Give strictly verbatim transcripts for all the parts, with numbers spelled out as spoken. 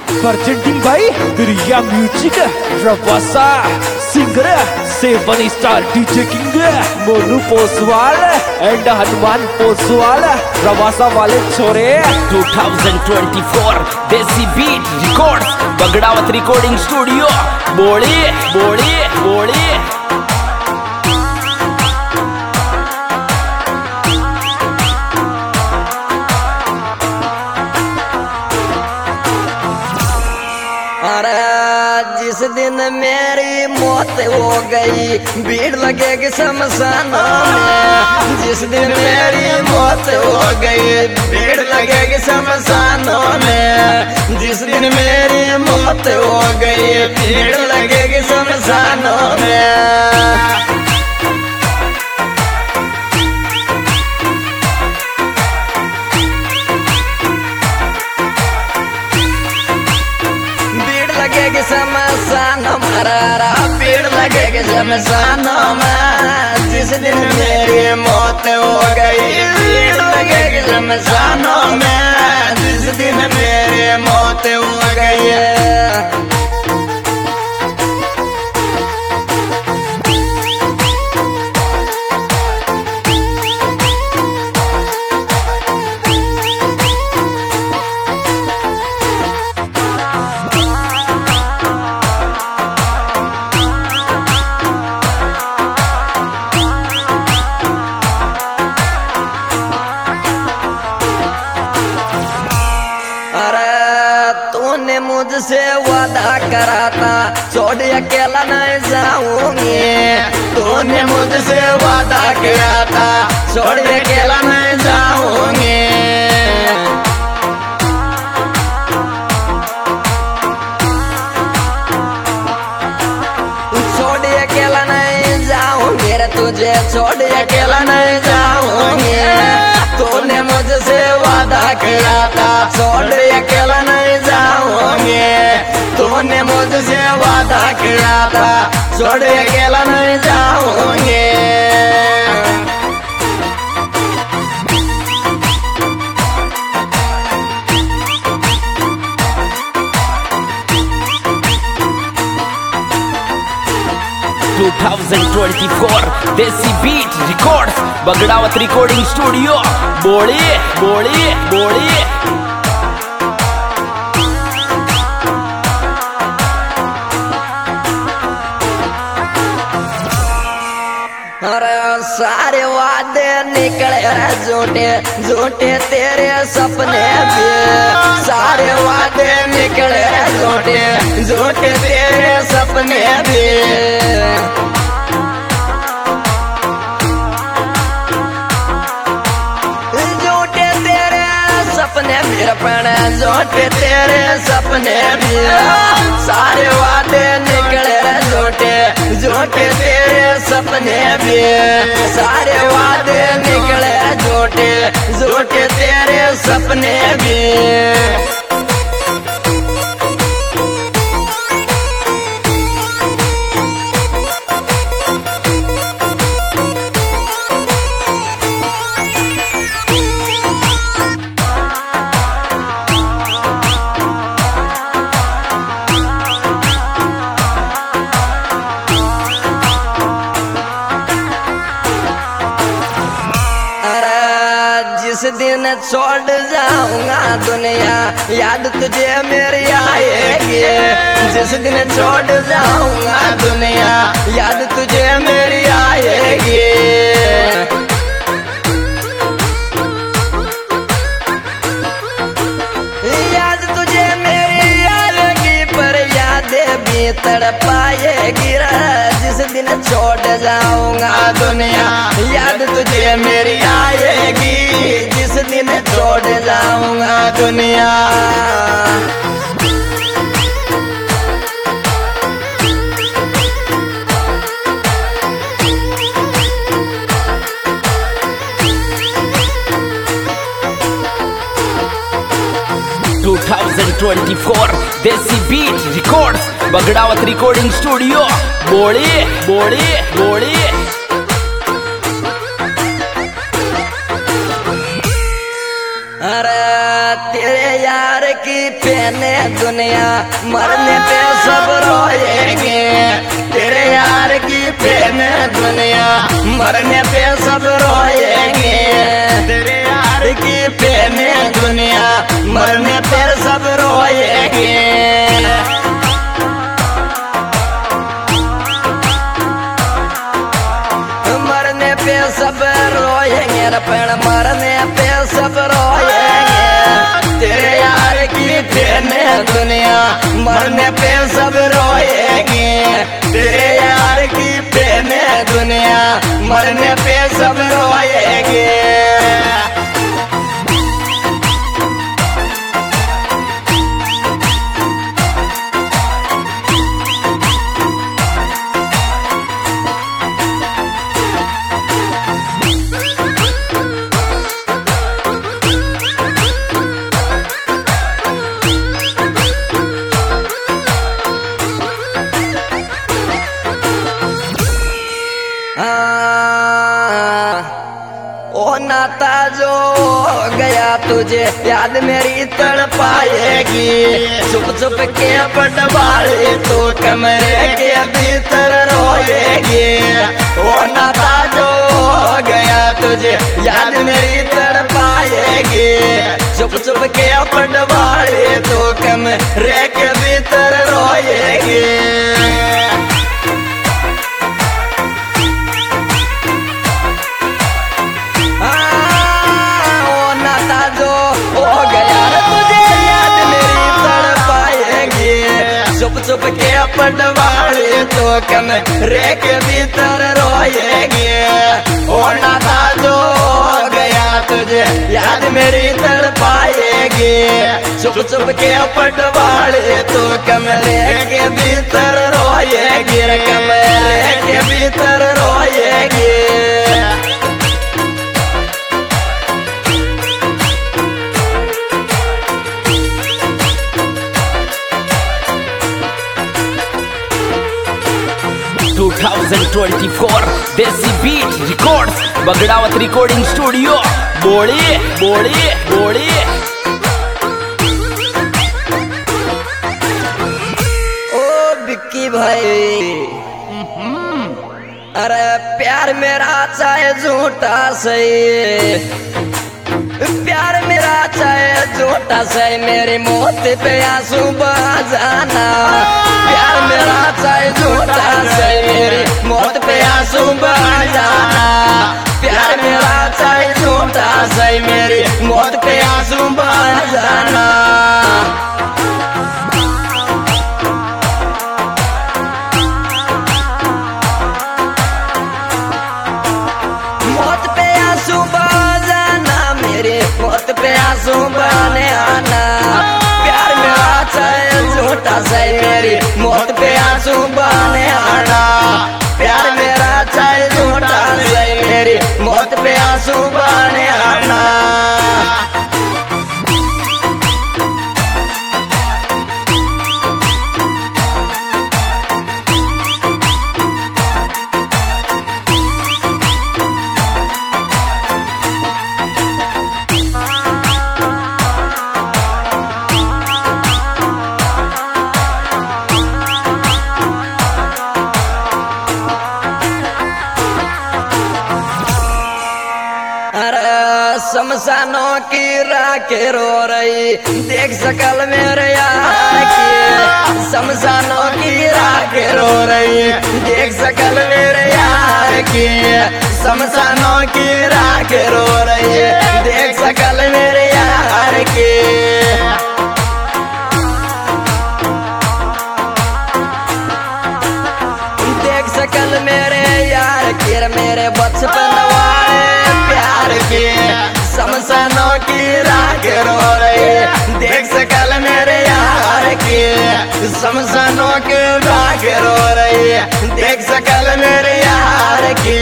presenting by Diriya Music, Ravasa Singer, Seven Star D J King, Monu Poswal and Hanuman Poswal, Ravasa वाले छोरे। twenty twenty-four Desi Beat Records, Bagdawat Recording Studio, बोली बोली बोली। जिस दिन मेरी मौत हो गई भीड़ लगेगी शमशानों में। जिस दिन मेरी मौत हो गई भीड़ लगेगी शमशानों में। जिस दिन मेरी मौत हो गई भीड़ लगेगी शमशानों में। शमशान हमारा भीड़ लगेगी शमशानों में। जिस दिन मेरी मौत हो गई भीड़ लगेगी शमशानों में। जिस दिन मेरी मौत हो गई मुझसे वादा करा था छोड़ अकेला नहीं जाऊंगी। तूने मुझसे वादा किया था छोड़ अकेला नहीं जाऊंगी। छोड़ अकेला नहीं जाऊंगी रे तुझे छोड़ अकेला नहीं जाऊंगी। तूने मुझसे वादा किया था छोड़ अकेला नहीं जाऊंगी। तूने मुझसे वादा किया था छोड़ अकेला नहीं जाऊंगी। twenty twenty-four Desi Beat Records, Bagdawat Recording Studio, बोली बोली बोली। अरे सारे वादे निकले झूठे झूठे तेरे सपने भी। सारे वादे निकले झूठे झूठे तेरे सपने भी। झूठे तेरे सपने भी अपने झूठे तेरे सपने भी। सारे वादे निकले झूठे झूठे तेरे सपने भी। सारे वादे निकले झूठे झूठे तेरे सपने भी। जिस दिन छोड़ जाऊंगा दुनिया याद तुझे मेरी आएगी। जिस दिन छोड़ जाऊंगा दुनिया याद तुझे मेरी आएगी। याद तुझे मेरी आएगी पर यादें भी तड़पाएगी। जिस दिन छोड़ जाऊंगा दुनिया याद तुझे मेरी आएगी। जिस दिन छोड़ जाऊंगा दुनिया twenty twenty-four Desi Beat Records, Bagdawat Recording Studio, बोली बोली बोली। अरे तेरे यार की पहने दुनिया, मरने पे सब रोएंगे। तेरे यार की पहने दुनिया, मरने पे सब रोएंगे। तेरे यार की पहने दुनिया, मरने पे सब रोएंगे। मरने पे सब रोएंगे, पण मरने पे सब रोएंगे। तेरे यार की पहने दुनिया, मरने पे सब रोएंगे। तेरे यार की पहने दुनिया, मरने पे सब रोएंगे। ओ नाता जो गया तुझे याद मेरी तड़पाएगी। चुप चुप के पटवाले तो कमरे के भीतर रोएगी। ओ नाता जो गया तुझे याद मेरी तड़पाएगी। चुप चुप के पटवाले तो कमरे के भीतर रोएगी। चुप चुप के पटवाले तो कमरे के भीतर रोएगी। ओ नाता जो गया तुझे याद मेरी तड़पाएगी। चुप चुप के पटवाले तो कमरे के भीतर रोएगी। कमरे के भीतर रोएगी। twenty twenty-four Desi beat records, Bagdawat recording studio, बोली बोली बोली। ओ बिक्की भाई, अरे प्यार मेरा चाहे झूठा सही, प्यार मेरा चाहे झूठा सही, मेरी मौत पे आंसू बहा जाना। प्यार मेरा चाहे झूठा सही, मेरी मौत पे आंसू बहा जाना। प्यार मेरा चाहे झूठा सही, मेरी मौत पे आंसू बहा जाना। मौत पे आंसू बहा जाना, मेरे मौत पे आंसू बहाने आना। प्यार मेरा चाहे झूठा सही, मेरी मौत पे आंसू बहाने आना। प्यार मेरा चाहे झूठा सही, मेरी मौत पे आंसू बहाने आना। शमशानों की राखें रो रही, देख सकल मेरे यार की। शमशानों की राखें रो रही, देख सकल मेरे यार की। शमशानों की राखें रो रही, देख सकल मेरे यार की। देख सकल मेरे यार की, मेरे बचपन वाले प्यार की। शमशानों की राखें रो रही, देख सकल मेरे यार की। शमशानों की राखें रो रही, देख सकल मेरे यार की।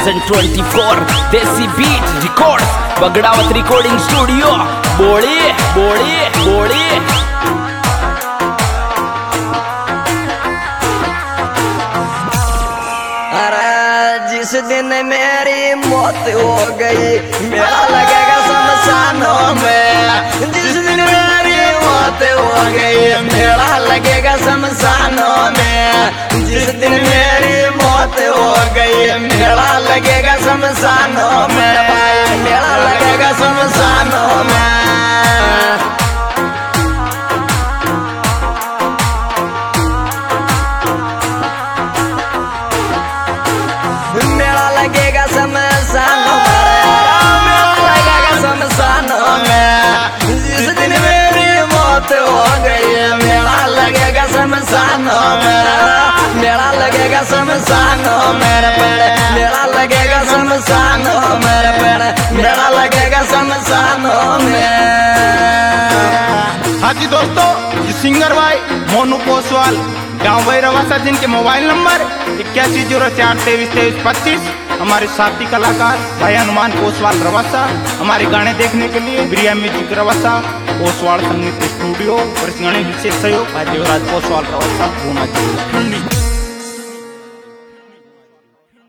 Thousand twenty four Desi beat records Bagdawat recording studio बोली बोली बोली। जिस दिन मेरी मौत हो गई मेरा लगेगा शमशानों में। जिस दिन मेरी मौत हो गई मेरा लगेगा शमशानों में। जिस दिन मेरी मौत हो गई मेरा लगेगा शमशानों में। भाई मेरा लगेगा शमशानों में। मेरा लगेगा शमशानों में। मेरा लगेगा शमशानों में। जिस दिन मेरी मौत हो गई मेरा लगेगा शमशानों में। मेरा लगेगा शमशानों में। मेरा लगेगा शमशानों में। मेरा लगेगा शमशानों में। हाँ जी दोस्तों, ये सिंगर भाई मोनू पोसवाल गाँव भाई रवासा, जिनके मोबाइल नंबर इक्यासी जीरो चार तेईस तेईस पच्चीस। हमारे साथी कलाकार भाई हनुमान पोसवाल रवासा। हमारे गाने देखने के लिए प्रिया म्यूजिक रवासा, पोसवाल संगीत स्टूडियो और इस गाने विशेष सहयोग भाई देवराज पोसवाल रवासा।